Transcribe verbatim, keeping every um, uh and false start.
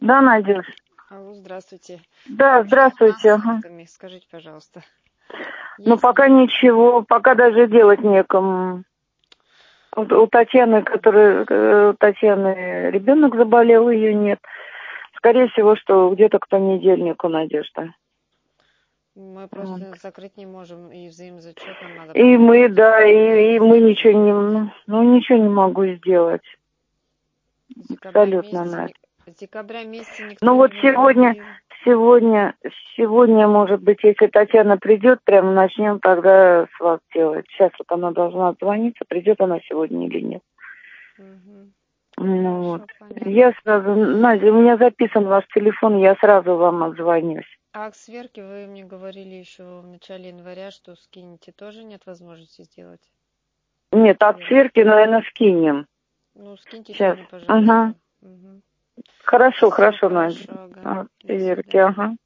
Да, Надюш. Алло, здравствуйте. Да, здравствуйте. С Ага. насадками, скажите, пожалуйста. Ну, Есть пока ли- ничего, пока даже делать некому. У, у Татьяны, которая, э, у Татьяны ребенок заболел, ее нет. Скорее всего, что где-то к понедельнику, Надежда. Мы Вот. просто закрыть не можем, и взаимозачет нам надо И мы, проводить. да, и, и мы ничего не, ну, ну, ничего не могу сделать. С декабря Абсолютно, месяца, Надь. ни- с декабря месяца никто Ну не вот сегодня, выходил. сегодня, сегодня, может быть, если Татьяна придет, прямо начнем тогда с вас делать. Сейчас вот она должна отзвониться, придет она сегодня или нет. Мгм. Ну вот. Хорошо, понятно. Я сразу, Надя, у меня записан ваш телефон, я сразу вам отзвонюсь. А к сверке вы мне говорили еще в начале января, что скинете, тоже нет возможности сделать? Нет, от Или- сверки, наверное, скинем. Ну, скиньте Сейчас. сегодня, Ага. пожалуйста. Мгм. Хорошо, Все хорошо, Надя. хорошо, ага. От До сверки, свидания. ага.